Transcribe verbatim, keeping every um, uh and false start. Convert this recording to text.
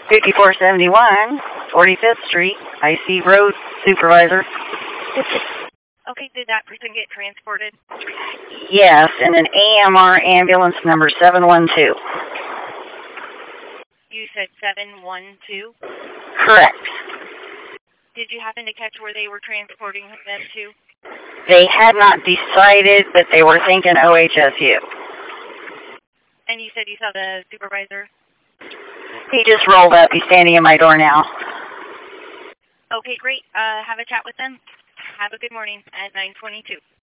fifty-four seventy-one, forty-fifth Street, I C Road Supervisor. Okay, did that person get transported? Yes, in an A M R ambulance number seven one two. You said seven one two? Correct. Did you happen to catch where they were transporting them to? They had not decided, but they were thinking O H S U. And you said you saw the supervisor? He just rolled up. He's standing at my door now. Okay, great. Uh, have a chat with them. Have a good morning at nine twenty-two.